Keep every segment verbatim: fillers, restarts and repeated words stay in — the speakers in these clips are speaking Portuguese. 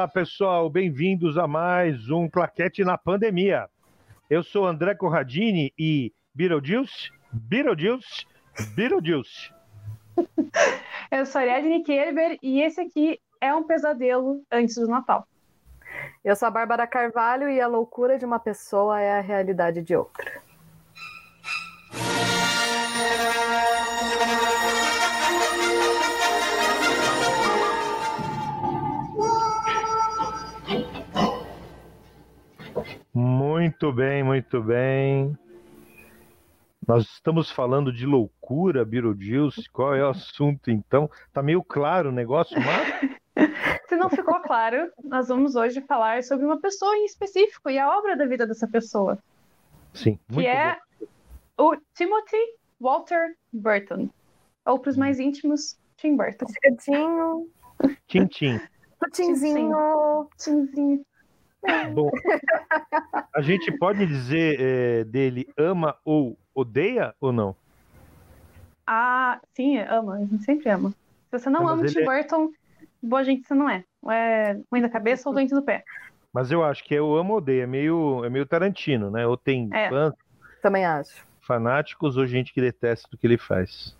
pessoal, bem-vindos a mais um Claquete na Pandemia. Eu sou André Corradini e Beetlejuice, Beetlejuice, Beetlejuice. Eu sou Ariadne Kerber e esse aqui é um pesadelo antes do Natal. Eu sou a Bárbara Carvalho e a loucura de uma pessoa é a realidade de outra. Muito bem, muito bem. Nós estamos falando de loucura, Beetlejuice. Qual é o assunto, então? Tá meio claro o negócio, mas... Se não ficou claro, nós vamos hoje falar sobre uma pessoa em específico e a obra da vida dessa pessoa. Sim, muito que é bom. o Timothy Walter Burton. Ou para os mais íntimos, Tim Burton. Tinho. Tintim. Tinzinho. Timzinho. Bom, a gente pode dizer é, dele ama ou odeia ou não? Ah, sim, ama. A gente sempre ama. Se você não Não, ama o mas Tim ele é- Burton, boa gente você não é. Ou é ruim da cabeça ou doente do pé. Mas eu acho que é o ama ou odeia. É meio, é meio Tarantino, né? Ou tem É. fãs Também acho. fanáticos ou gente que detesta o que ele faz.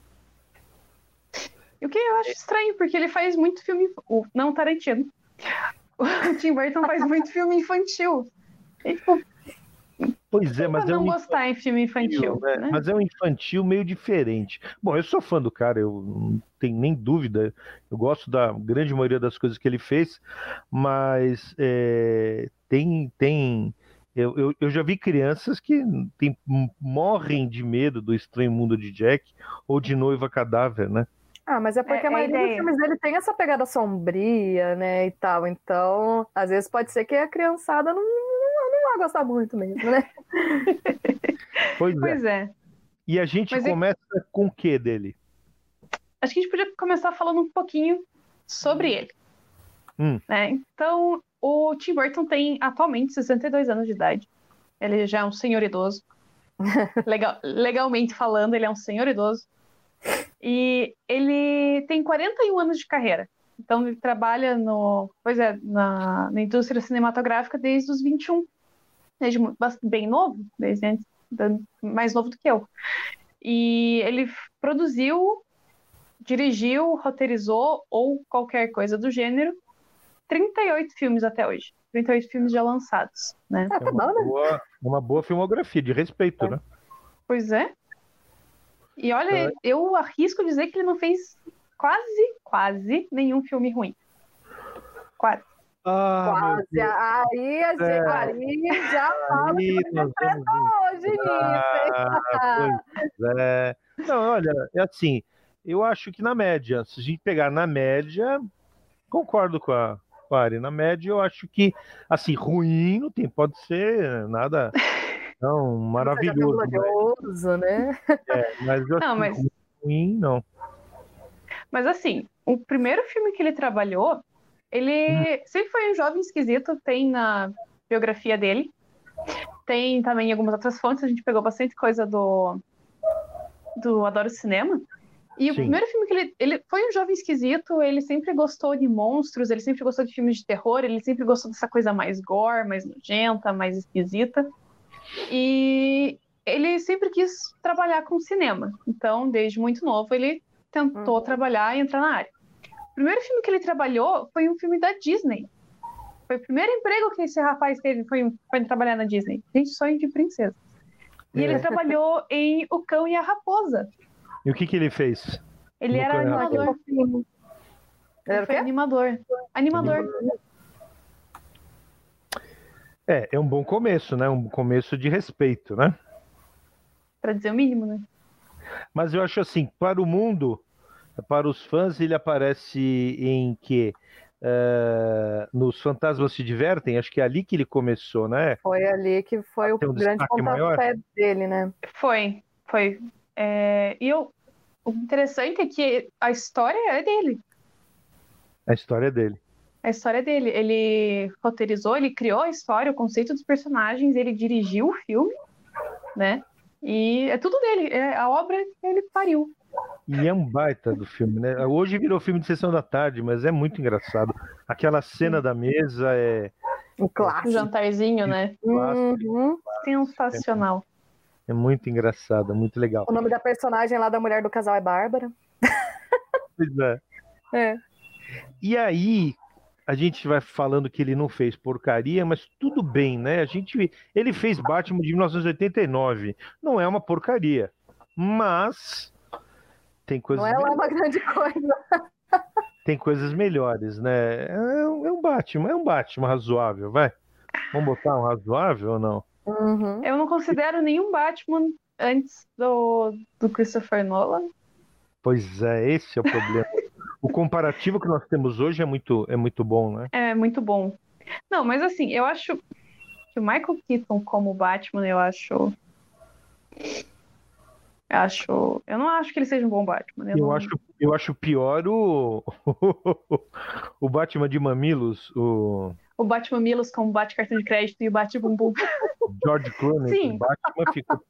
E o que eu acho estranho, porque ele faz muito filme... o- Não Tarantino. O Tim Burton faz muito filme infantil. E, tipo, Pois é, mas pra é não um gostar em filme infantil, né? né? Mas é um infantil meio diferente. Bom, eu sou fã do cara, eu não tenho nem dúvida. Eu gosto da grande maioria das coisas que ele fez, mas é, tem, tem. Eu, eu, eu já vi crianças que tem, morrem de medo do Estranho Mundo de Jack ou de Noiva Cadáver, né? Ah, mas é porque É- a é a maioria dos ideia. filmes dele tem essa pegada sombria, né, e tal. Então, às vezes pode ser que a criançada não, não, não vai gostar muito mesmo, né? Pois é. Pois é. E a gente Mas é- começa com o que dele? Acho que a gente podia começar falando um pouquinho sobre ele. Hum. Né? Então, o Tim Burton tem atualmente sessenta e dois anos de idade. Ele já é um senhor idoso. Legal, legalmente falando, ele é um senhor idoso. E ele tem quarenta e um anos de carreira. Então, ele trabalha no, pois é, na, na indústria cinematográfica desde os vinte e um. Desde mu- bast- bem novo, desde antes, da- mais novo do que eu. E ele f- produziu, dirigiu, roteirizou ou qualquer coisa do gênero trinta e oito filmes até hoje. trinta e oito filmes já lançados, né? Ah, É tá uma bom, né? boa, uma boa filmografia, de respeito, né? Pois é. E olha, eu arrisco dizer que ele não fez quase, quase nenhum filme ruim. Quase. Ah, meu Quase. Deus. Aí a gente É. aí já fala que Aí nós vamos hoje nisso, Ah, pois é. Não, olha, é assim, eu acho que na média, se a gente pegar na média, concordo com a, com a Ari, na média eu acho que, assim, ruim não tem, pode ser nada tão Seja maravilhoso, né? glorioso, né? É, mas eu acho Não, que mas- ruim não. Mas assim, o primeiro filme que ele trabalhou, ele sempre foi um jovem esquisito, tem na biografia dele. Tem também em algumas outras fontes, a gente pegou bastante coisa do, do Adoro Cinema. E Sim. o primeiro filme que ele, ele foi um jovem esquisito, ele sempre gostou de monstros, ele sempre gostou de filmes de terror, ele sempre gostou dessa coisa mais gore, mais nojenta, mais esquisita. E ele sempre quis trabalhar com cinema. Então, desde muito novo, ele tentou Uhum. trabalhar e entrar na área. O primeiro filme que ele trabalhou foi um filme da Disney. Foi o primeiro emprego que esse rapaz teve, foi, foi trabalhar na Disney. Gente, sonho de princesa. E ele É. trabalhou em O Cão e a Raposa. E o que que ele fez? Ele No era Cão e a Ah, que animador. fofinho. Ele era Ele o foi quê? animador. Animador. É, é um bom começo, né? Um começo de respeito, né? Pra dizer o mínimo, né? Mas eu acho assim, para o mundo, para os fãs, ele aparece em que? Eh, nos Fantasmas Se Divertem, acho que é ali que ele começou, né? Foi ali que foi o Tem um grande destaque maior? pontapé dele, né? Foi, foi. É, e eu, o interessante é que a história é dele. A história dele. A história dele. Ele roteirizou, ele criou a história, o conceito dos personagens, ele dirigiu o filme, né? E é tudo dele. É, a obra ele pariu. E é um baita do filme, né? Hoje virou filme de sessão da tarde, mas é muito engraçado. Aquela cena da mesa é, O clássico. Jantarzinho, né? Uhum. Sensacional. é muito engraçado, é muito legal. O nome da personagem lá da mulher do casal é Bárbara. Pois é. É. E aí, a gente vai falando que ele não fez porcaria, mas tudo bem, né? A gente, ele fez Batman de mil novecentos e oitenta e nove. Não é uma porcaria, mas tem coisas, Não é lá uma grande coisa. tem coisas melhores, né? É, um- é um Batman, é um Batman razoável, vai. Vamos botar um razoável ou não? Uhum. Eu não considero nenhum Batman antes do, do Christopher Nolan. Pois é, esse é o problema. O comparativo que nós temos hoje é muito, é muito bom, né? É muito bom. Não, mas assim, eu acho que o Michael Keaton como Batman, eu acho. Eu acho. Eu não acho que ele seja um bom Batman. Eu, Eu não- acho, eu acho pior o, o Batman de Mamilos, o O Batman Milos como bate cartão de crédito e o Bate Bumbum. George Clooney. Sim. O Batman ficou.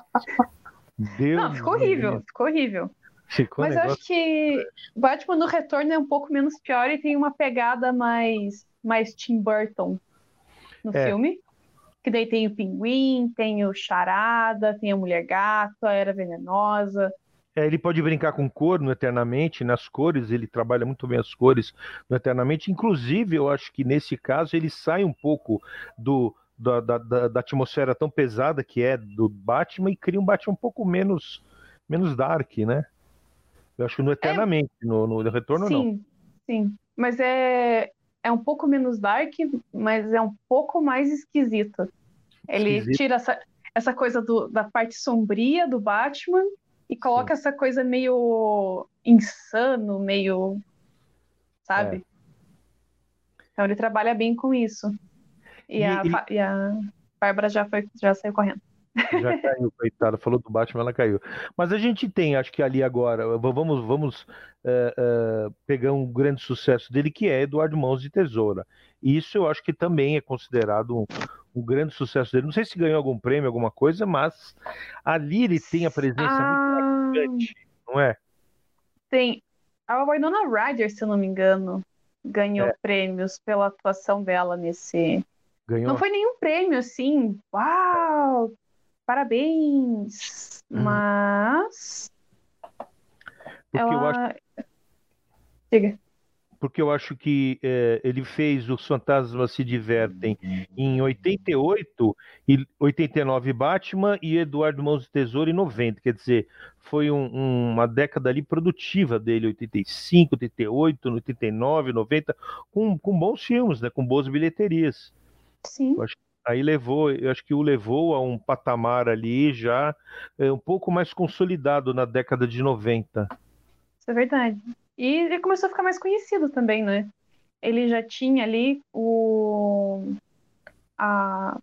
Deus Não, ficou me horrível, livre. ficou horrível. Ficou um Mas eu negócio. acho que Batman no Retorno é um pouco menos pior e tem uma pegada mais, mais Tim Burton no É. filme. Que daí tem o Pinguim, tem o Charada, tem a Mulher Gato, a Era Venenosa. É, ele pode brincar com cor no Eternamente, nas cores, ele trabalha muito bem as cores no Eternamente. Inclusive, eu acho que nesse caso ele sai um pouco do, da, da, da- da atmosfera tão pesada que é do Batman e cria um Batman um pouco menos, menos dark, né? Eu acho que no Eternamente, no, no Retorno não. Sim, sim. Mas é, é um pouco menos dark, mas é um pouco mais esquisito. Ele Esquisito. tira essa, essa coisa do- da parte sombria do Batman e coloca essa coisa meio insano, meio. Sabe? Então ele trabalha bem com isso. E, E- a, e- Fa- e a Bárbara já, foi, já saiu correndo. Já caiu, coitada. Falou do Batman, ela caiu. Mas a gente tem, acho que ali agora, v- vamos, vamos é, é, pegar um grande sucesso dele, que é Eduardo Mãos de Tesoura. E isso eu acho que também é considerado um, um grande sucesso dele. Não sei se ganhou algum prêmio, alguma coisa, mas ali ele tem a presença muito Ah, marcante, não é? tem. A Winona Ryder, se eu não me engano, ganhou É. prêmios pela atuação dela nesse. Ganhou. Não foi nenhum prêmio assim, uau, parabéns, Uhum. mas Porque eu acho ela. Diga. porque eu acho que eh, ele fez Os Fantasmas Se Divertem em oitenta e oito e oitenta e nove Batman e Eduardo Mãos de Tesoura em noventa. Quer dizer, foi um- um- uma década ali produtiva dele, oitenta e cinco, oitenta e oito, oitenta e nove, noventa, com, com bons filmes, né, com boas bilheterias. Sim, Eu acho, aí levou, eu acho que o levou a um patamar ali já eh, um pouco mais consolidado na década de noventa. isso é verdade. E ele começou a ficar mais conhecido também, né? Ele já tinha ali o. A,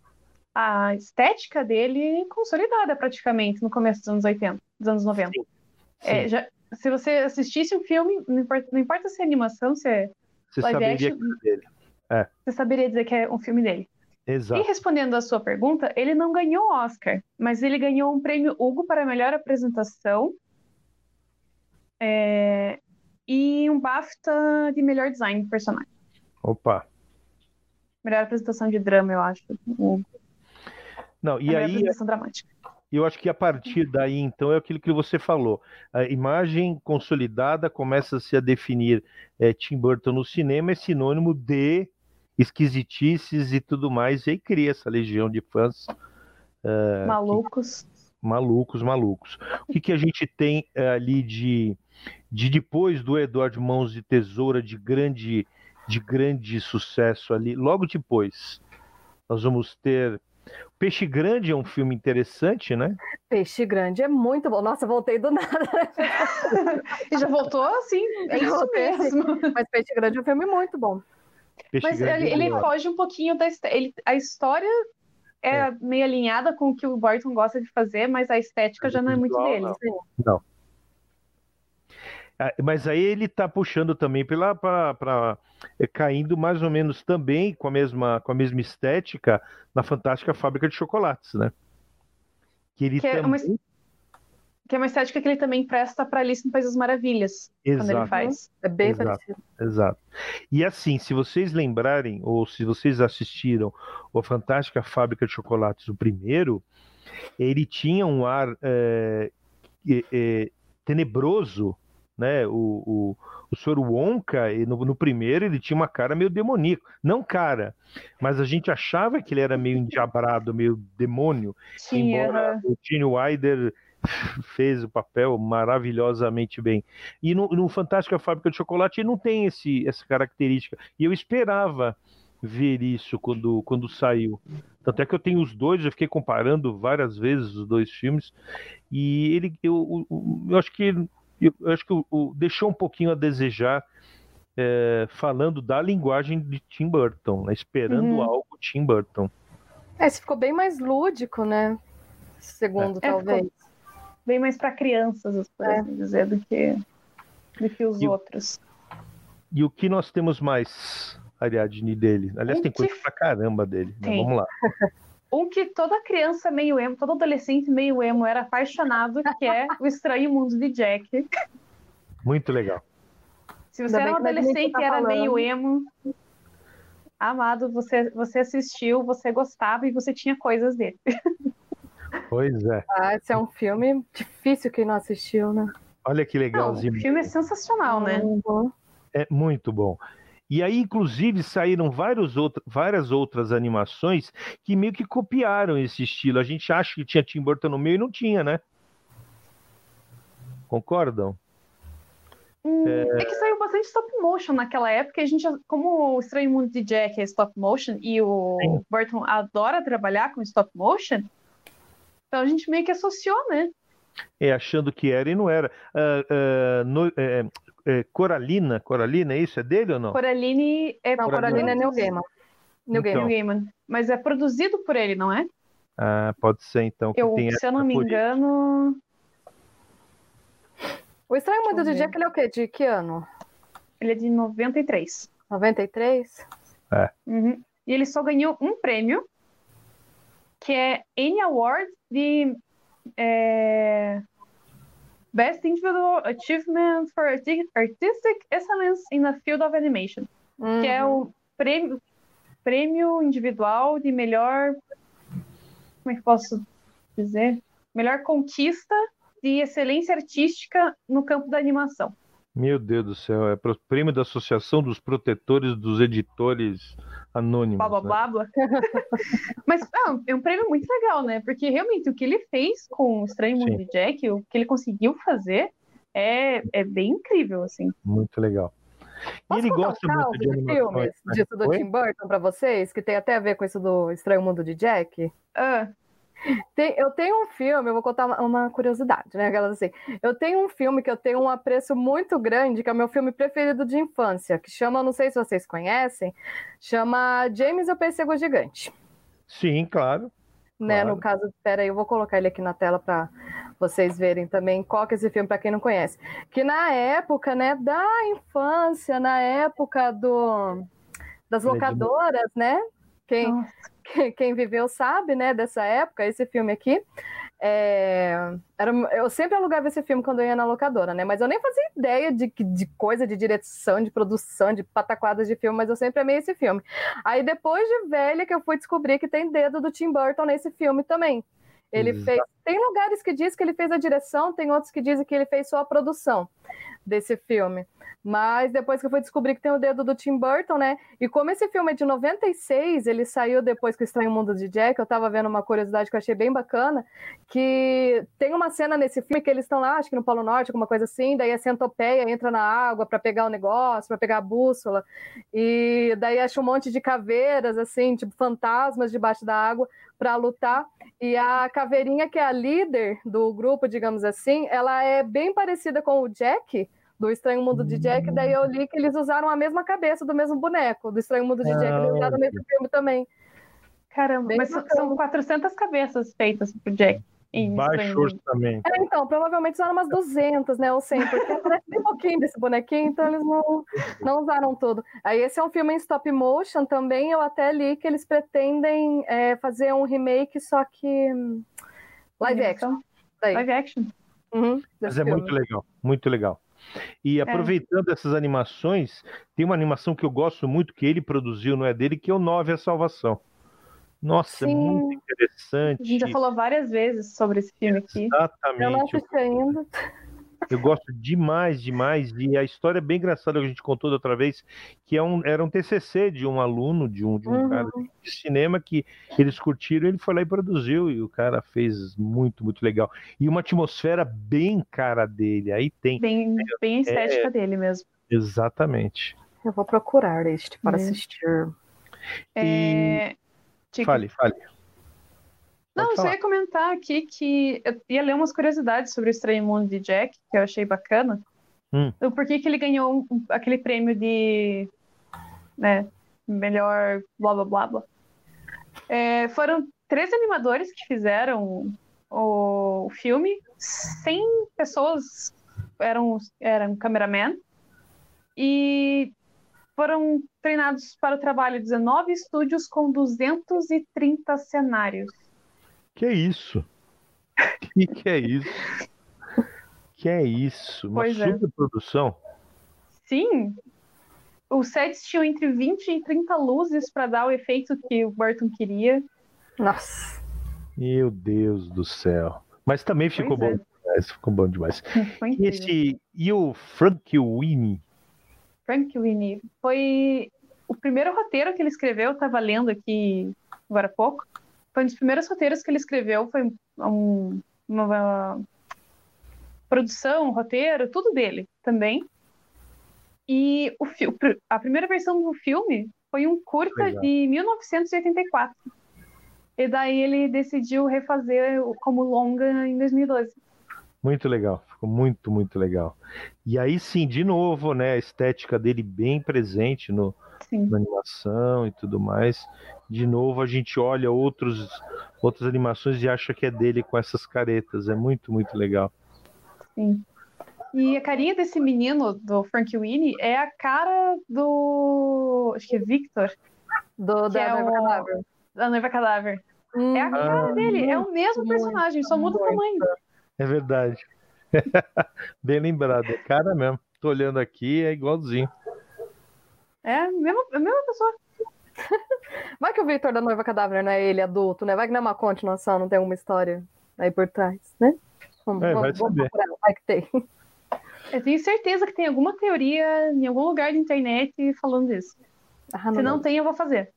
a estética dele consolidada praticamente no começo dos anos oitenta, dos anos noventa. Sim. É, já, se você assistisse um filme, não importa, não importa se é animação, se é Você live saberia action, que era dele. É, você saberia dizer que é um filme dele. E exato. respondendo à sua pergunta, ele não ganhou Oscar, mas ele ganhou um prêmio Hugo para melhor apresentação é, e um BAFTA de melhor design de personagem. Opa. Melhor apresentação de drama, eu acho. O- Não, a e melhor aí apresentação dramática. eu acho que a partir daí, então, é aquilo que você falou. A imagem consolidada começa-se a definir é, Tim Burton no cinema, é sinônimo de esquisitices e tudo mais, e aí cria essa legião de fãs Malucos. malucos, malucos. O que, que a gente tem é, ali de, de depois do Eduardo Mãos de Tesoura, de grande, de grande sucesso ali? Logo depois, nós vamos ter Peixe Grande, é um filme interessante, né? Peixe Grande é muito bom. Nossa, voltei do nada. E já voltou assim, é Já isso voltei assim. mesmo. Mas Peixe Grande é um filme muito bom. Peixe Mas Grande ele, é ele legal. foge um pouquinho da histó- ele, a história é, É. meio alinhada com o que o Burton gosta de fazer, mas a estética Mas já o não é muito visual, dele. não. Não. Ah, mas aí ele está puxando também pela pra, pra- é, caindo mais ou menos também com a mesma com a mesma estética na Fantástica Fábrica de Chocolates, né? Que ele Que é uma- também Que é uma estética que ele também presta pra Alice no País das Maravilhas, quando ele Exato. faz. É bem Exato. parecido. Exato. E assim, se vocês lembrarem, ou se vocês assistiram o Fantástica Fábrica de Chocolates, o primeiro, ele tinha um ar é, é, é, tenebroso, né? O, o, o senhor Wonka, no, no primeiro, ele tinha uma cara meio demoníaca. Não cara, mas a gente achava que ele era meio endiabrado, meio demônio, Tinha, embora aham. o Gene Wilder fez o papel maravilhosamente bem. E no, no Fantástica Fábrica de Chocolate ele não tem esse, essa característica. E eu esperava ver isso quando, quando saiu. Tanto é que eu tenho os dois, eu fiquei comparando várias vezes os dois filmes, e ele, eu, eu, eu acho que, eu, eu acho que o, o, deixou um pouquinho a desejar, é, falando da linguagem de Tim Burton, né, esperando Uhum. algo Tim Burton. É, esse ficou bem mais lúdico, né? Segundo, É, talvez. ficou bem mais pra crianças, por É. assim dizer, do que, do que os E o- outros. E o que nós temos mais, Ariadne, dele? Aliás, Um tem coisa que- pra caramba dele, né? Tem. Vamos lá. Um que toda criança meio emo, todo adolescente meio emo era apaixonado, que é O Estranho Mundo de Jack. Muito legal. Se você Ainda era um bem que não é de mim que adolescente tá e era falando. meio emo, amado, você, você assistiu, você gostava e você tinha coisas dele. Pois é. Ah, esse é um filme difícil quem não assistiu, né? Olha que Não, legalzinho. o filme é sensacional, né? Uhum. É muito bom. E aí, inclusive, saíram vários outra, várias outras animações que meio que copiaram esse estilo. A gente acha que tinha Tim Burton no meio e não tinha, né? Concordam? Hum, é que saiu bastante stop motion naquela época. E a gente, como o Estranho Mundo de Jack é stop motion e o Sim. Burton adora trabalhar com stop motion, então a gente meio que associou, né? É, achando que era e não era. Ah, ah, no- é, é, Coralina, Coralina, isso é dele ou não? Coraline é Não, Coraline Coraline é Neil produzido- Gaiman. Neil Então. Gaiman. Neil Gaiman, mas é produzido por ele, não é? Ah, pode ser então que Eu, tem se eu não essa me por isso. engano, O Estranho Mundo Deixa eu de ver. Jack, ele é o quê? De que ano? ele é de noventa e três. noventa e três? Uhum. E ele só ganhou um prêmio, que é Annie Award de é, Best Individual Achievement for Arti- Artistic Excellence in the Field of Animation, que é Uhum. o prêmio, prêmio individual de melhor, como é que posso dizer? Melhor conquista de excelência artística no campo da animação. Meu Deus do céu, é pro- prêmio da Associação dos Protetores dos Editores Anônimos. Blá, blá, né? blá, blá. Mas ah, é um prêmio muito legal, né? Porque realmente o que ele fez com o Estranho Mundo Sim. de Jack, o que ele conseguiu fazer, é, é bem incrível, assim. Muito legal. E Posso ele contar gosta um muito caos de de animações. filmes né? disso do Oi? Tim Burton pra vocês, que tem até a ver com isso do Estranho Mundo de Jack? Ah, Tem- eu tenho um filme, eu vou contar uma, uma curiosidade, né? Aquelas assim. Eu tenho um filme que eu tenho um apreço muito grande, que é o meu filme preferido de infância, que chama, não sei se vocês conhecem, chama James e o Pêssego Gigante. Sim, claro. Né? Claro. No caso, peraí, eu vou colocar ele aqui na tela para vocês verem também qual que é esse filme, para quem não conhece. Que na época, né, da infância, na época do, das Ele é de- locadoras, né? Quem, nossa. quem, quem viveu sabe, né, dessa época, esse filme aqui. É, era, eu sempre alugava esse filme quando eu ia na locadora, né? Mas eu nem fazia ideia de, de coisa de direção, de produção, de pataquadas de filme, mas eu sempre amei esse filme. Aí depois de velha que eu fui descobrir que tem dedo do Tim Burton nesse filme também. Ele Exato. fez. Tem lugares que diz que ele fez a direção, tem outros que dizem que ele fez só a produção desse filme. Mas depois que eu fui descobrir que tem o dedo do Tim Burton, né? E como esse filme é de noventa e seis, ele saiu depois que o Estranho Mundo de Jack, eu tava vendo uma curiosidade que eu achei bem bacana, que tem uma cena nesse filme que eles estão lá, acho que no Polo Norte, alguma coisa assim, daí a centopeia entra na água para pegar o negócio, para pegar a bússola, e daí acha um monte de caveiras, assim, tipo fantasmas debaixo da água para lutar. E a caveirinha, que é a líder do grupo, digamos assim, ela é bem parecida com o Jack, do Estranho Mundo de Jack, daí eu li que eles usaram a mesma cabeça do mesmo boneco, do Estranho Mundo de Jack, eles usaram nesse filme também. Caramba, Bem mas são- bacana. são quatrocentas cabeças feitas pro Jack. em Baixo Estranho Mundo. orçamento. É, então, provavelmente usaram umas duzentas, né, ou cem, porque parece bem pouquinho desse bonequinho, então eles não, não usaram tudo. Aí esse é um filme em stop motion também, eu até li que eles pretendem é, fazer um remake, só que hum, live action. Animação? Daí. Live action. Uhum, Mas desse é filme. muito legal, muito legal. E aproveitando essas animações, tem uma animação que eu gosto muito, que ele produziu, não é dele, que é o Nove a Salvação. Nossa, é muito Sim, A gente já interessante. falou várias vezes sobre esse filme aqui. eu não Exatamente. Eu, assisti ainda. eu gosto demais, demais. E a história é bem engraçada que a gente contou da outra vez, que é um, era um T C C de um aluno, de um, de um cara Uhum. de cinema que eles curtiram, ele foi lá e produziu, e o cara fez muito, muito legal. E uma atmosfera bem cara dele. Aí tem. Bem, bem a estética É, dele mesmo. exatamente. Eu vou procurar este para É. assistir. E É... diga. fale, fale. Não, Pode eu só falar. ia comentar aqui que eu ia ler umas curiosidades sobre o Estranho Mundo de Jack, que eu achei bacana. Hum. O porquê que ele ganhou um- aquele prêmio de, né, melhor blá blá blá blá. É, foram três animadores que fizeram o filme, cem pessoas eram, eram cameraman, e foram treinados para o trabalho dezenove estúdios com duzentos e trinta cenários. Que é isso? Que que é isso? Que é isso? Uma Pois é. superprodução? Sim, os sets tinham entre vinte e trinta luzes para dar o efeito que o Burton queria. Nossa. Meu Deus do céu. Mas também ficou Pois bom é. demais. Ficou bom demais. Foi E, incrível. esse, e o Frank Winnie? Frank Winnie foi o primeiro roteiro que ele escreveu, eu estava lendo aqui agora há pouco. Foi um dos primeiros roteiros que ele escreveu, foi um, uma produção, um roteiro, tudo dele também. E o, a primeira versão do filme foi um curta Legal. de mil novecentos e oitenta e quatro. E daí ele decidiu refazer como longa em dois mil e doze. Muito legal. Ficou muito, muito legal. E aí sim, de novo, né? A estética dele bem presente no, Sim. na animação e tudo mais. De novo, a gente olha outros, outras animações e acha que é dele com essas caretas. É muito, muito legal. Sim. E a carinha desse menino, do Frank Winnie, é a cara do... acho que é Victor. Do, que da é Noiva o... Cadáver. Da Noiva Cadáver. Hum, É a cara Ah, dele, é o mesmo personagem, só muda o tamanho. é verdade. Bem lembrado. É cara mesmo. Tô olhando aqui, é igualzinho. É a mesma, a mesma pessoa. Vai que o Victor da Noiva Cadáver não é ele adulto, né? Vai que não é uma continuação, não tem uma história aí por trás, né? Vamos, É, vai vamos, vamos saber. procurar, vai que tem. Eu tenho certeza que tem alguma teoria em algum lugar da internet falando disso. Ah, Se não vai. tem, eu vou fazer.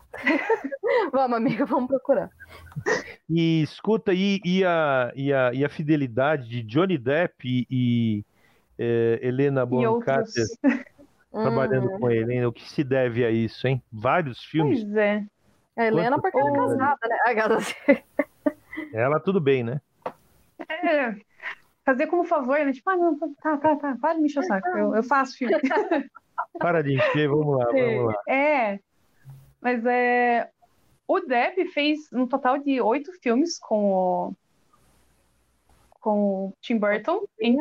Vamos, amiga, vamos procurar. E escuta, e, e, a, e, a, e a fidelidade de Johnny Depp e, e é, Helena E Bonham outros. Carter trabalhando Hum. com ele, hein? O que se deve a isso, hein? Vários filmes. Pois é. A Helena, Quantos porque ela é filmes ali? casada, né? A gata assim. Ela tudo bem, né? É, fazer como favor, né? Tipo, ah, não, tá, tá, tá, para de me encher o saco. Eu, eu faço filme. Para de encher, vamos lá, vamos lá. É, mas é. O Depp fez um total de oito filmes com o. com o Tim Burton. Em...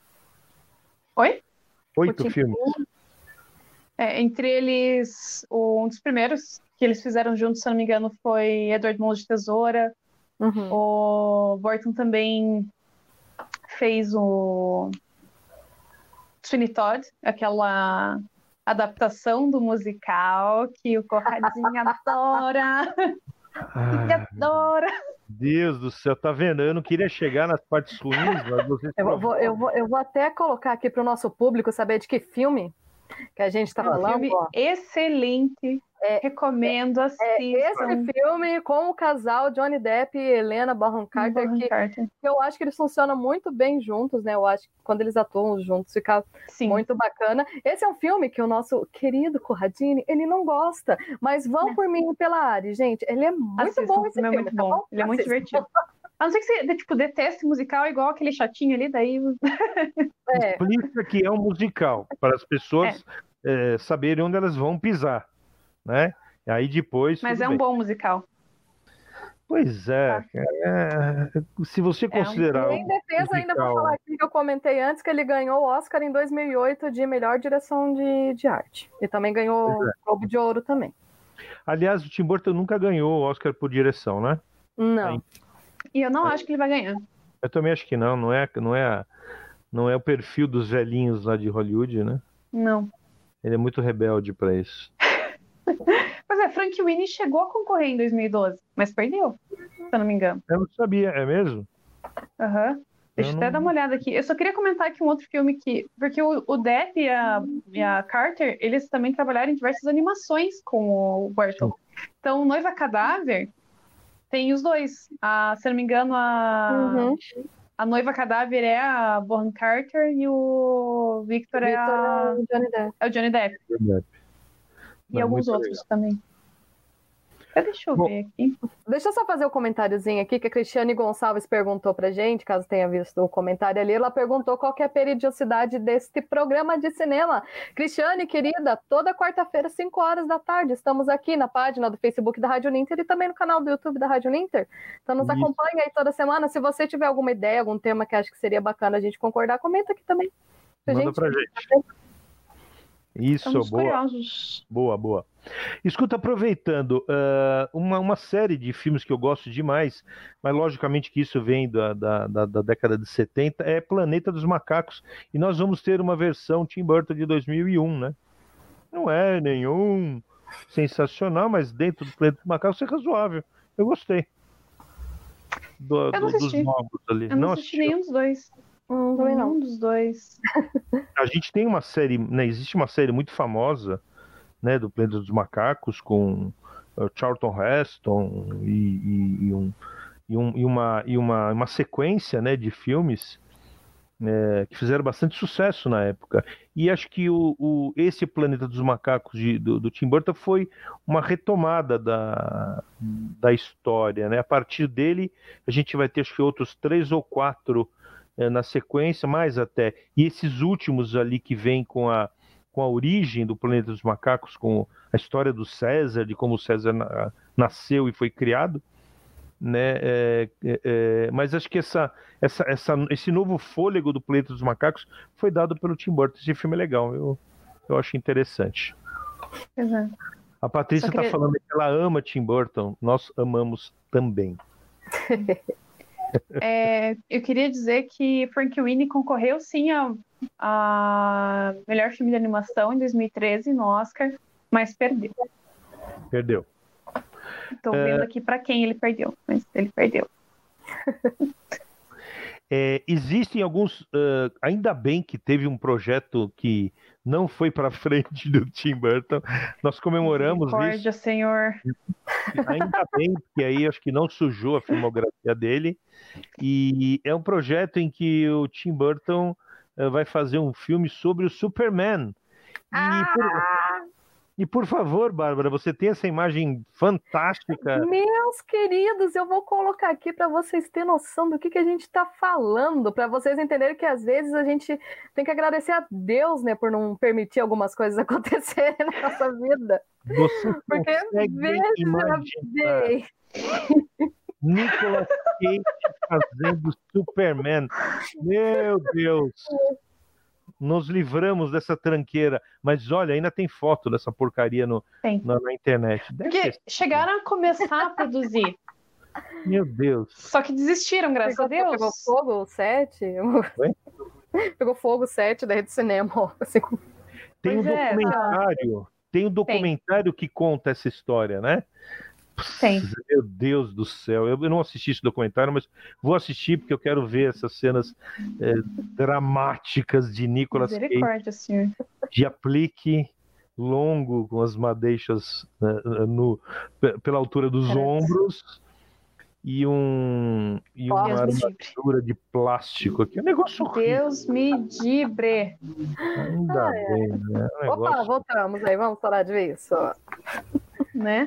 Oi? Oito Tim- filmes. É, entre eles, o- um dos primeiros que eles fizeram juntos, se não me engano, foi Edward Mãos de Tesoura. Uhum. O Burton também fez o Sweeney Todd, aquela adaptação do musical que o Corradinho adora. Ele Ah, adora. Deus do céu, tá vendo? Eu não queria chegar nas partes ruins, mas vocês Eu vou, vou- eu, vou, eu vou até colocar aqui para o nosso público saber de que filme que a gente está É um falando. filme Ó. excelente. É- Recomendo, É assistam. esse filme com o casal Johnny Depp e Helena Bonham Carter, Bonham que Carter. eu acho que eles funcionam muito bem juntos, né? Eu acho que quando eles atuam juntos fica Sim. muito bacana. Esse é um filme que o nosso querido Corradini, ele não gosta, mas vão É. por mim e pela Ari, gente. Ele é muito Assistam, bom esse o filme é filme, muito tá bom. bom? Ele é muito Assistam. divertido. A não ser que você tipo, deteste musical igual aquele chatinho ali, daí. É, explica que é um musical, para as pessoas é, saberem onde elas vão pisar, né? E aí depois. Mas tudo é um bem. bom musical. Pois é, Tá. é, se você um- considerar. e em defesa, ainda vou musical. falar aqui que eu comentei antes que ele ganhou o Oscar em dois mil e oito de melhor direção de, de arte. E também ganhou o Pois é. Globo de Ouro também. Aliás, o Tim Burton nunca ganhou o Oscar por direção, né? Não. E eu não acho que ele vai ganhar. Eu também acho que não, não é, não é, a- não é o perfil dos velhinhos lá de Hollywood, né? Não. Ele é muito rebelde pra isso. Pois é, Frank Winnie chegou a concorrer em dois mil e doze, mas perdeu, se eu não me engano. Eu não sabia, é mesmo? Aham. Deixa eu Eu até não- dar uma olhada aqui. Eu só queria comentar aqui um outro filme que. Porque o, o Depp e a, e a Carter, eles também trabalharam em diversas animações com o Burton. Então, Noiva Cadáver tem os dois. A, se eu não me engano, a, Uhum. a Noiva Cadáver é a Bonham Carter e o Victor é, Victor a, é o Johnny Depp. é o Johnny Depp. Verdade. E Mas alguns muito outros legal. também. É, Deixa eu Bom, ver aqui. Deixa eu só fazer um comentáriozinho aqui, que a Cristiane Gonçalves perguntou pra gente, caso tenha visto o comentário ali, ela perguntou qual que é a periodicidade deste programa de cinema. Cristiane, querida, toda quarta-feira, cinco horas da tarde, estamos aqui na página do Facebook da Rádio Ninter e também no canal do YouTube da Rádio Ninter. Então nos Isso. acompanha aí toda semana. Se você tiver alguma ideia, algum tema que acha que seria bacana a gente concordar, comenta aqui também. Manda pra gente. Isso, Estamos boa, curiosos. boa, boa. Escuta, aproveitando, ah, uma, uma série de filmes que eu gosto demais, mas logicamente que isso vem da, da, da, da década de setenta, é Planeta dos Macacos. E nós vamos ter uma versão Tim Burton de dois mil e um, né? Não é nenhum sensacional, mas dentro do Planeta dos Macacos é razoável. Eu gostei. Do- Eu não do- dos assisti. novos ali. Eu não assisti nenhum dos dois. Hum, também não. Nenhum dos dois. A gente tem uma série, né? Existe uma série muito famosa, né, do Planeta dos Macacos com uh, Charlton Heston e, e- e um, e, um- e uma, e uma, uma sequência, né, de filmes é, que fizeram bastante sucesso na época. E acho que o, o- esse Planeta dos Macacos de- do, do Tim Burton foi uma retomada da, da história, né? A partir dele, a gente vai ter acho que outros três ou quatro é, na sequência, mais até. E esses últimos ali que vêm com a, com a origem do Planeta dos Macacos, com a história do César, de como o César na- nasceu e foi criado, né? É, é, é, mas acho que essa, essa, essa, esse novo fôlego do Planeta dos Macacos foi dado pelo Tim Burton. Esse filme é legal, eu, eu acho interessante. Pois é. A Patrícia Só está queria- falando que ela ama Tim Burton, nós amamos também. É, eu queria dizer que Frank Winnie concorreu sim a, a melhor filme de animação em dois mil e treze no Oscar, mas perdeu. Perdeu. Estou vendo aqui para quem ele perdeu, mas ele perdeu. É, existem alguns. ah, ainda bem que teve um projeto que não foi para frente do Tim Burton. Nós comemoramos isso. Misericórdia, Senhor. Ainda bem, porque aí acho que não sujou a filmografia dele. E é um projeto em que o Tim Burton eh, vai fazer um filme sobre o Superman. E, por, e por favor, Bárbara, você tem essa imagem fantástica. Meus queridos, eu vou colocar aqui para vocês terem noção do que, que a gente está falando, para vocês entenderem que às vezes a gente tem que agradecer a Deus, né, por não permitir algumas coisas acontecerem na nossa vida. Você Porque consegue veja imaginar bem, Nicolas Cage fazendo Superman. Meu Deus! Nos livramos dessa tranqueira. Mas olha, ainda tem foto dessa porcaria no, Tem. na, na internet. Deve Porque ter- chegaram a começar a produzir, Meu Deus. só que desistiram, graças a pegou, Deus. pegou fogo o set, pegou fogo o set da rede de cinema. Assim, Tem um Pois é, documentário. Tem um documentário que conta essa história, né? Tem. Meu Deus do céu, eu eu não assisti esse documentário, mas vou assistir porque eu quero ver essas cenas eh, dramáticas de Nicolas Cage, Misericórdia, Senhor. de aplique longo com as madeixas né, no, pe- pela altura dos Credo. ombros e, um, e uma Deus me livre. armadura de plástico aqui. É um negócio horrível, Deus me livre. ainda bem, né? É um Opa, negócio... voltamos aí, vamos falar disso. Né?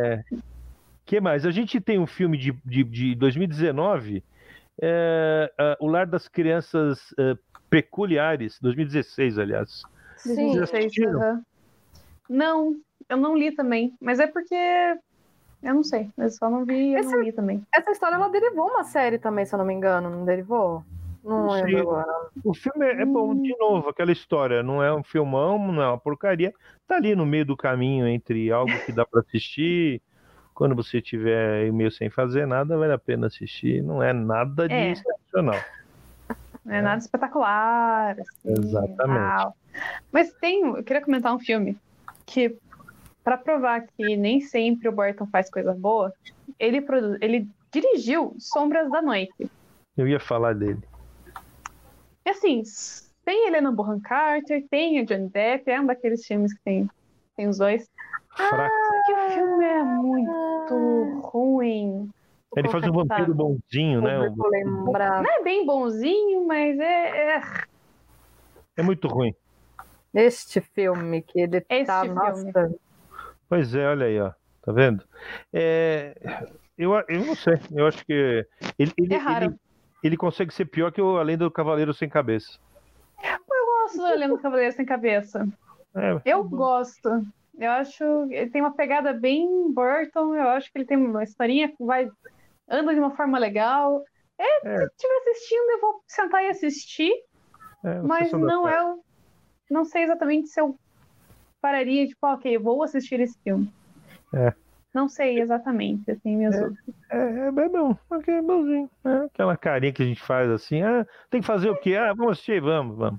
que mais? A gente tem um filme de, de, de dois mil e dezenove, é, é, O Lar das Crianças é, Peculiares, dois mil e dezesseis, aliás. Sim, Vocês Vocês, assistiram? aham. Não, eu não li também. Mas é porque. Eu não sei. Eu só não vi e eu Esse- não li também. Essa história ela derivou uma série também, se eu não me engano, não derivou? Não Não sei. lembro agora. O filme é, é bom, de novo, aquela história, não é um filmão, não é uma porcaria, tá ali no meio do caminho entre algo que dá para assistir, quando você estiver meio sem fazer nada, vale a pena assistir, não é nada de É. excepcional. convencional. Não é nada espetacular. Assim, Exatamente. tal. Mas tem, eu queria comentar um filme que, para provar que nem sempre o Burton faz coisa boa, ele, produ... ele dirigiu Sombras da Noite. Eu ia falar dele. E assim, tem Helena Bonham Carter, tem o Johnny Depp, é um daqueles filmes que tem, tem os dois. Fraco. Só que o filme é muito ruim. Ele faz um vampiro bonzinho, né? Eu vou lembrar. Não é bem bonzinho, mas é... É, É muito ruim. Este filme que ele Este tá, filme. nossa. Pois é, olha aí, ó. Tá vendo? É, eu, eu não sei. Eu acho que ele, ele, É raro. ele, ele consegue ser pior que o Além do Cavaleiro Sem Cabeça. Eu gosto do Helena Cavaleiro Sem Cabeça. É, Eu gosto. Eu acho ele tem uma pegada bem Burton. Eu acho que ele tem uma historinha que vai anda de uma forma legal. É, É. se estiver assistindo, eu vou sentar e assistir. é, Mas Sessão da não Tarde. é o. Não sei exatamente se eu pararia, tipo, ok, eu vou assistir esse filme. É. Não sei exatamente, assim, minhas dúvidas. É, é, é bom, é bonzinho. É, aquela carinha que a gente faz assim, ah, tem que fazer o quê? Ah, vamos assistir, vamos, vamos.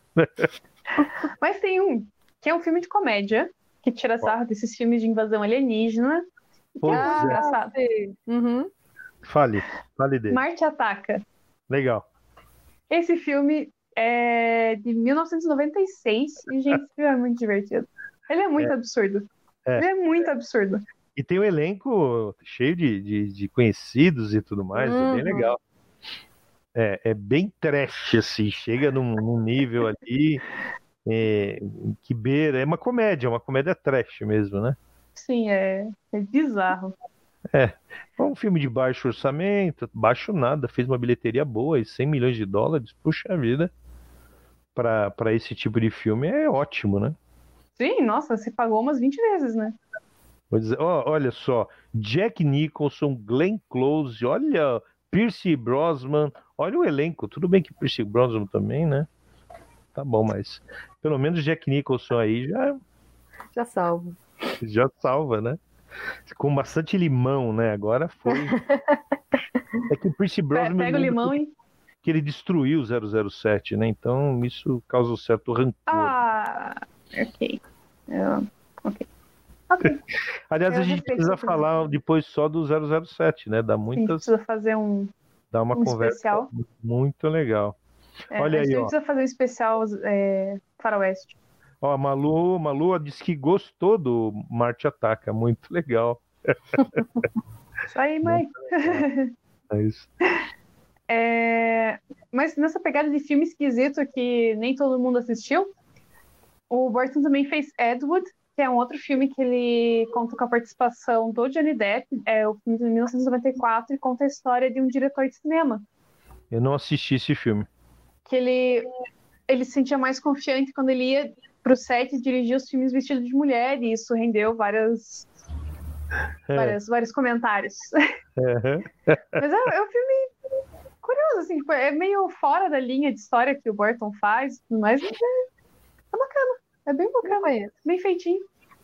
Mas tem um, que é um filme de comédia, que tira sarro desses filmes de invasão alienígena. Que é Pois muito é. engraçado. Sim. Uhum. Fale, fale dele. Marte Ataca. Legal. Esse filme é de mil novecentos e noventa e seis e, gente, esse filme é muito divertido. Ele é muito absurdo. É. Ele é muito absurdo. E tem um elenco cheio de, de, de conhecidos e tudo mais, é bem Uhum. legal. É, é bem trash, assim, chega num, num nível ali é, que beira, é uma comédia, uma comédia trash mesmo, né? Sim, é, é bizarro. É um filme de baixo orçamento, baixo nada, fez uma bilheteria boa, e cem milhões de dólares, puxa vida, para para esse tipo de filme é ótimo, né? Sim, nossa, se pagou umas vinte vezes, né? Vou dizer, ó, olha só, Jack Nicholson, Glenn Close, olha, Pierce Brosnan, olha o elenco, tudo bem que Pierce Brosnan também, né? Tá bom, mas pelo menos Jack Nicholson aí já, Já salvo. já salva, né? Com bastante limão, né? Agora foi. É que o Pierce Brosnan Pega o limão e. que ele destruiu o zero zero sete, né? Então isso causa um certo rancor. Ah, ok. Eu... Ok. Ok. Aliás, eu a gente respeito precisa sua opinião. falar depois só do zero zero sete, né? Dá A gente muitas, precisa fazer um, dá uma um conversa especial. muito legal. É, Olha a gente aí, ó. precisa fazer um especial é, Faroeste. Ó, a Malu, Malu disse que gostou do Marte Ataca, muito legal. Isso aí, mãe. É isso. É, mas nessa pegada de filme esquisito que nem todo mundo assistiu, o Burton também fez Ed Wood, que é um outro filme que ele conta com a participação do Johnny Depp. É o filme de mil novecentos e noventa e quatro e conta a história de um diretor de cinema. Eu não assisti esse filme. Que ele, ele se sentia mais confiante quando ele ia pro set e dirigia os filmes vestido de mulher, e isso rendeu várias, É. várias, vários comentários. É. Mas é, é um filme curioso, assim, tipo, é meio fora da linha de história que o Burton faz, mas é, é bacana, é bem bacana, bem feitinho.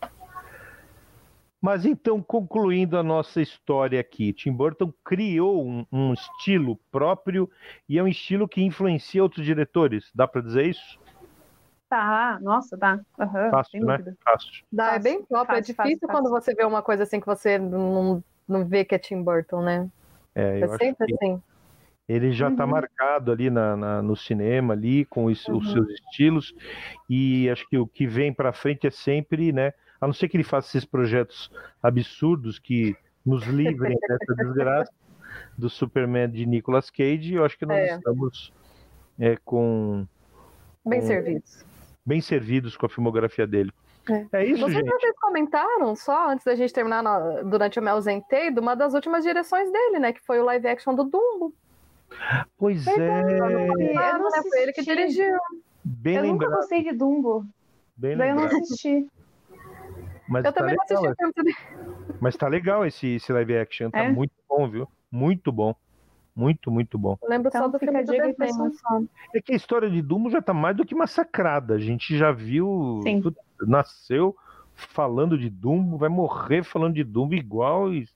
Mas então, concluindo a nossa história aqui, Tim Burton criou um, um estilo próprio e é um estilo que influencia outros diretores, dá pra dizer isso? Tá, nossa, tá. Uhum, Fácil, sem né? dúvida. Fácil. Dá, é Fácil, bem próprio. É fácil, difícil fácil, quando fácil. você vê uma coisa assim que você não, não vê que é Tim Burton, né? É, É eu acho sempre que assim. ele já está Uhum. marcado ali na, na- no cinema, ali com os, Uhum. os seus estilos, e acho que o que vem para frente é sempre, né? A não ser que ele faça esses projetos absurdos que nos livrem dessa desgraça do Superman de Nicolas Cage, eu acho que nós É. estamos é, com Bem com- servidos. bem servidos com a filmografia dele. É. É isso, Vocês, gente. vocês comentaram, só antes da gente terminar, no- durante eu me ausentei, de uma das últimas direções dele, né? Que foi o live action do Dumbo. Pois é, Eu Ah, não né, foi ele que assisti. dirigiu. bem Eu nunca lembrado, gostei de Dumbo, bem daí eu não lembrado. assisti. Mas Eu tá também não assisti legal, o filme também. mas tá legal esse, esse live action, tá É? muito bom, viu? Muito bom. Muito, muito bom. Eu lembro Então só do fica filme a do dica aí, desenho. pessoal. Só. É que a história de Dumbo já tá mais do que massacrada. A gente já viu. Sim. Tudo, nasceu falando de Dumbo, vai morrer falando de Dumbo igual. E,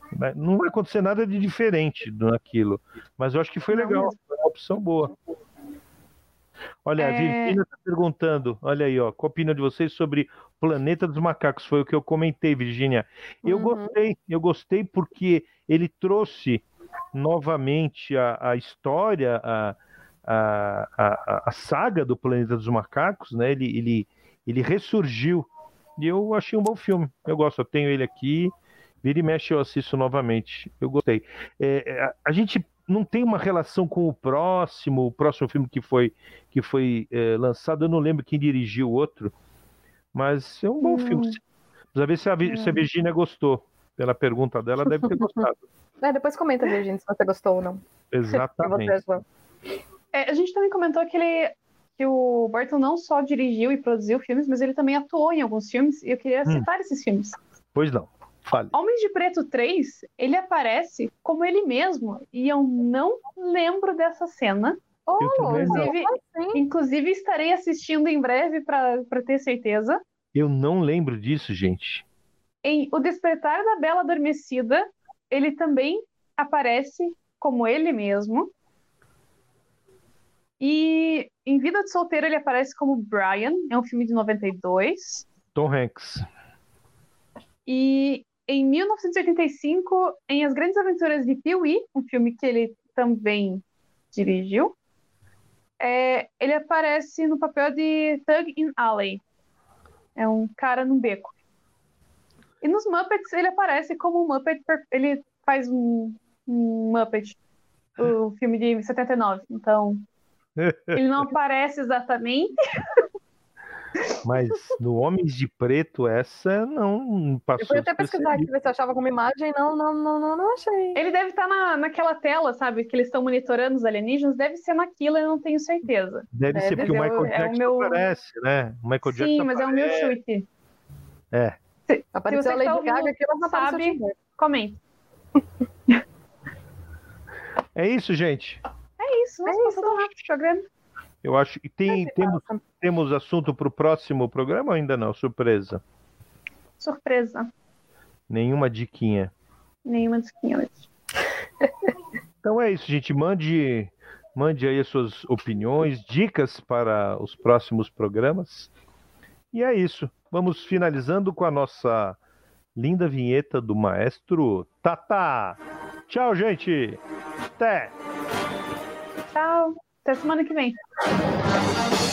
Não vai acontecer nada de diferente naquilo. Mas eu acho que foi Não legal. mesmo. Foi uma opção boa. Olha, a É. Virgínia está perguntando, olha aí, ó, qual a opinião de vocês sobre Planeta dos Macacos? Foi o que eu comentei, Virgínia. Eu Uhum. gostei, eu gostei porque ele trouxe novamente a, a história, a, a, a, a saga do Planeta dos Macacos, né? Ele, ele, ele ressurgiu. E eu achei um bom filme. Eu gosto, eu tenho ele aqui. Vira e mexe, eu assisto novamente. Eu gostei. É, a, a gente não tem uma relação com o próximo, o próximo filme que foi, que foi é, lançado. Eu não lembro quem dirigiu o outro, mas é um bom Hum. filme. Precisa ver se a, Vi- se a Virgínia gostou. Pela pergunta dela, deve ter gostado. É, depois comenta, Virginia, se você gostou ou não. E você Exatamente. achou? É, a gente também comentou que ele que o Burton não só dirigiu e produziu filmes, mas ele também atuou em alguns filmes, e eu queria Hum. citar esses filmes. Pois não. Fale. Homens de Preto três, ele aparece como ele mesmo, e eu não lembro dessa cena. Oh, Eu também não. Inclusive, assim? inclusive estarei assistindo em breve para ter certeza. Eu não lembro disso, gente. Em O Despertar da Bela Adormecida, ele também aparece como ele mesmo. E em Vida de Solteiro ele aparece como Brian, é um filme de noventa e dois. Tom Hanks. E em mil novecentos e oitenta e cinco, em As Grandes Aventuras de Pee-wee, um filme que ele também dirigiu, é, ele aparece no papel de Thug in Alley. É um cara num beco. E nos Muppets ele aparece como um Muppet, per- ele faz um, um Muppet, o filme de setenta e nove. Então, ele não aparece exatamente. Mas no Homens de Preto, essa não passou. Eu fui até pesquisar aqui, ver se eu achava alguma imagem, não, não, não, não, não achei. Ele deve estar na, naquela tela, sabe? Que eles estão monitorando os alienígenas. Deve ser naquilo, eu não tenho certeza. Deve Deve ser porque o ser Michael o- é o Jackson meu- aparece, né? O Michael Sim, Jackson mas é o meu aparece. chute. É. Apareceu você a que Lady tá ouvindo Gaga aqui, mas não apareceu sabe- o Tim Burton. Comenta. É isso, gente. É isso, nossa, É passou tão rápido o programa. Eu acho que tem, temos, temos assunto para o próximo programa ou ainda não? Surpresa. Surpresa. Nenhuma diquinha. Nenhuma disquinha hoje. Então é isso, gente. Mande, mande aí as suas opiniões, dicas para os próximos programas. E é isso. Vamos finalizando com a nossa linda vinheta do maestro Tata. Tchau, gente. Até. Tchau. Até semana que vem.